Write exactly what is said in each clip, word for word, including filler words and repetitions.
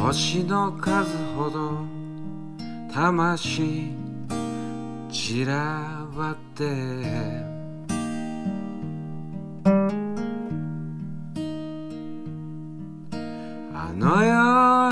星の数ほど魂散らばってあの世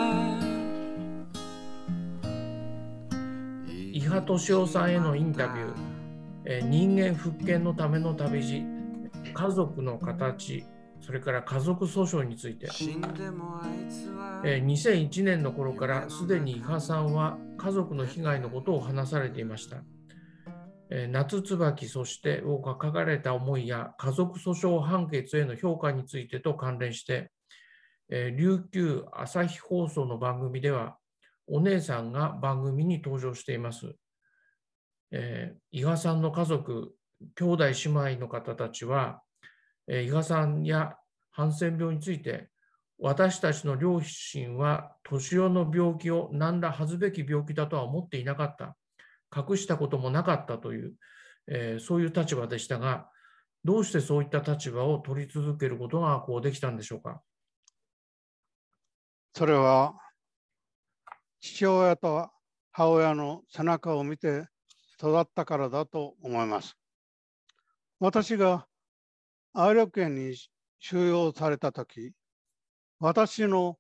へ伊波敏夫さんへのインタビュー、えー人間復権のための旅路、家族の形、それから家族訴訟について、えーにせんいちねんの頃からすでに伊波さんは家族の被害のことを話されていました。えー夏椿そしてを書かれた思いや家族訴訟判決への評価についてと関連して、えー琉球朝日放送の番組ではお姉さんが番組に登場しています。えー伊賀さんの家族、兄弟姉妹の方たちは、えー伊賀さんやハンセン病について、私たちの両親は年老の病気を何ら恥ずべき病気だとは思っていなかった、隠したこともなかったという、えーそういう立場でしたが、どうしてそういった立場を取り続けることがこうできたんでしょうか。 それは父親と母親の背中を見て育ったからだと思います。私が愛緑園に収容されたとき、私の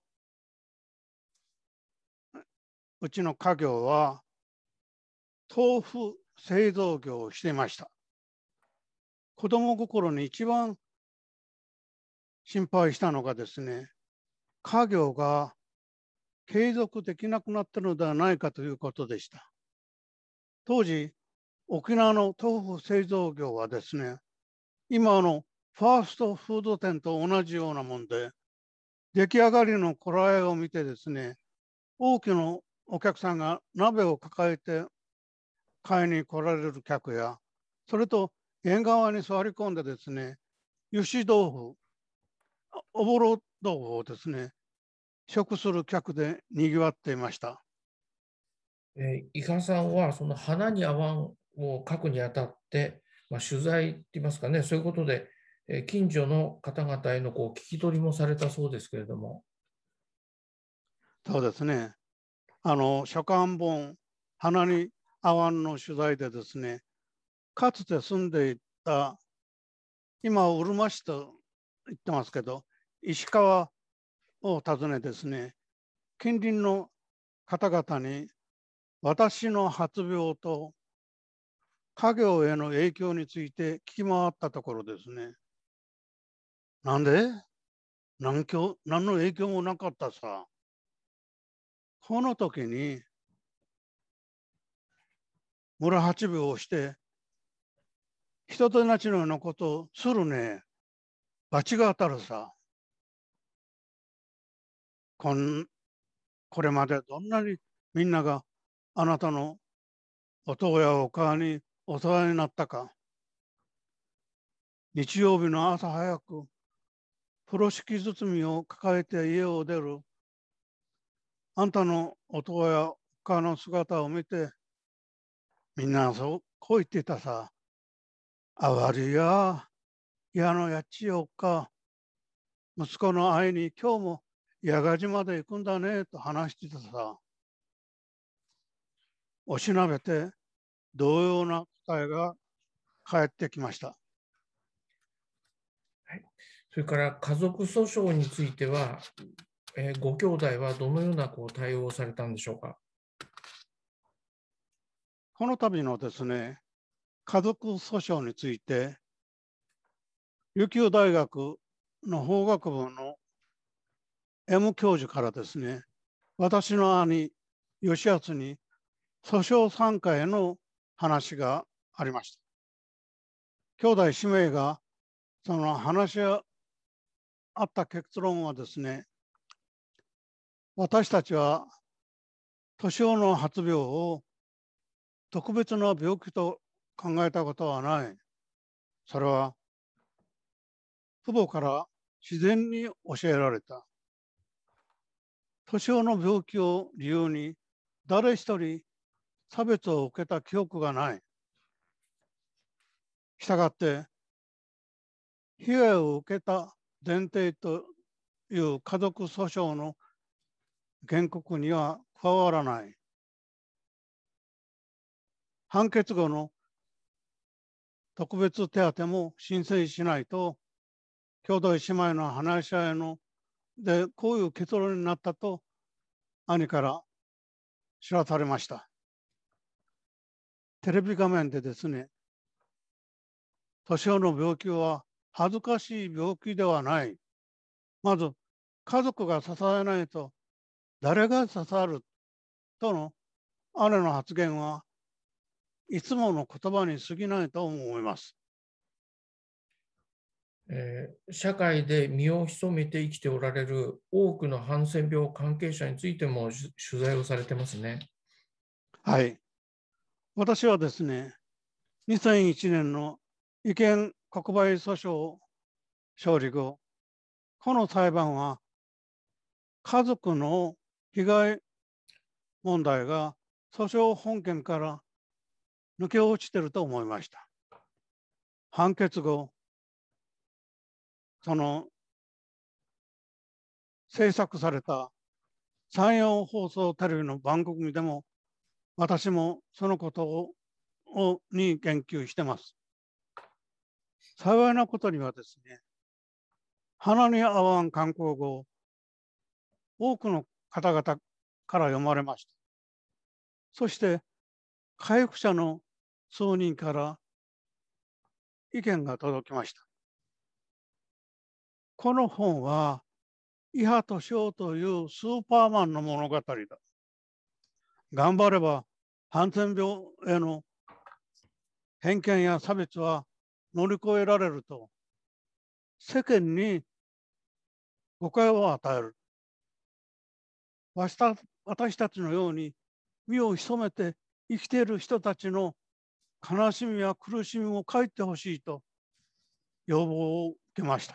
うちの家業は豆腐製造業をしていました。子供心に一番心配したのがですね、家業が継続できなくなったのではないかということでした。当時、沖縄の豆腐製造業はですね、今のファーストフード店と同じようなもんで、出来上がりのこらえを見てですね、多くのお客さんが鍋を抱えて買いに来られる客や、それと縁側に座り込んでですね、油脂豆腐、おぼろ豆腐をですね、食する客でにぎわっていました。 えー伊賀さんはその花に合わんを書くにあたって、まあ、取材って言いますかね、そういうことで、えー近所の方々へのこう聞き取りもされたそうですけれども。 そうですね。あの、書簡本、花に合わんの取材でですね、かつて住んでいた、今、うるま市と言ってますけど、石川を訪ねですね、近隣の方々に私の発病と家業への影響について聞き回ったところですね、なんで何響何の影響もなかったさ。この時に村八病をして人となしのようなことをするね、罰が当たるさ。こんこれまでどんなにみんながあなたのお父やお母にお世話になったか。日曜日の朝早く風呂敷包みを抱えて家を出るあんたのお父やお母の姿を見て、みんなそうこう言ってたさ。あわりや、矢のやっちよっか、息子の会いに今日も矢賀島で行くんだねと話してたさ。おしなべて同様な答えが返ってきました。 はい、それから家族訴訟については、えーご兄弟はどのようなこう対応をされたんでしょうか。 この度のですね、家族訴訟について、琉球大学の法学部の M 教授からですね、私の兄、吉安に訴訟参加への話がありました。兄弟姉妹がその話し合った結論はですね、私たちは年老の発病を特別な病気と考えたことはない。それは父母から自然に教えられた。年老の病気を理由に誰一人差別を受けた記憶がない。したがって被害を受けた前提という家族訴訟の原告には加わらない。判決後の特別手当も申請しないと、兄弟姉妹の話し合いのでこういう結論になったと兄から知らされました。テレビ画面でですね、年寄りの病気は恥ずかしい病気ではない。まず家族が支えないと誰が支えるとの姉の発言はいつもの言葉に過ぎないと思います。 えー、社会で身を潜めて生きておられる多くのハンセン病関係者についても取材をされてますね。 はい。私はですね、にせんいちねんの違憲国賠訴訟勝利後、この裁判は家族の被害問題が訴訟本件から抜け落ちていると思いました。判決後、その制作された山陽放送テレビの番組でも私もそのことををに言及しています。幸いなことにはですね、鼻に合わん観光語、多くの方々から読まれました。そして回復者の数人から意見が届きました。この本は伊波敏夫というスーパーマンの物語だ。頑張ればハンセン病への偏見や差別は乗り越えられると世間に誤解を与える。私た、私たちのように身を潜めて生きている人たちの悲しみや苦しみを書いてほしいと要望を受けました。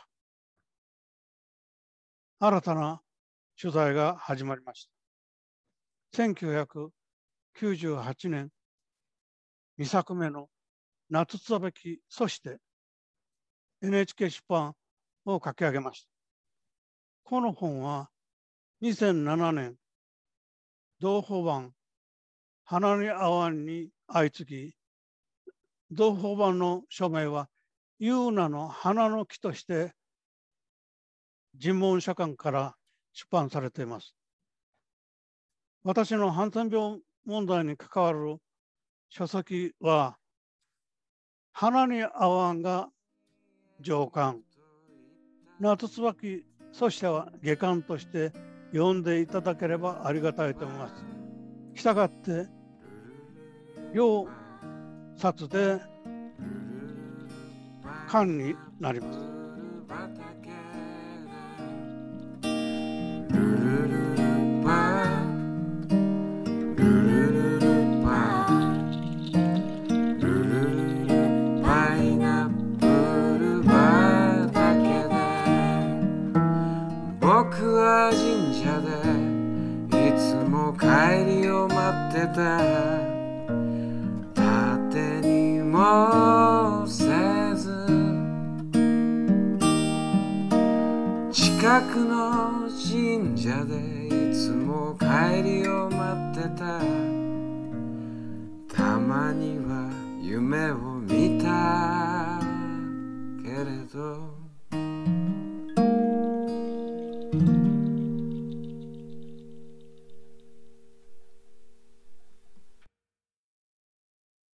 新たな取材が始まりました。せんきゅうひゃくきゅうじゅうはちねんにさくめの夏つべきそして エヌエイチケー 出版を書き上げました。この本はにせんななねん同胞版花に合わんに相次ぎ、同胞版の署名はユーナの花の木として人文社館から出版されています。私のハンセン病問題に関わる書籍は花に合わんが上巻、夏椿そしては下巻として読んでいただければありがたいと思います。したがって両冊で巻になります。 僕は神社でいつも帰りを待ってた。縦にもせず近くの神社でいつも帰りを待ってた。たまには夢を見たけれど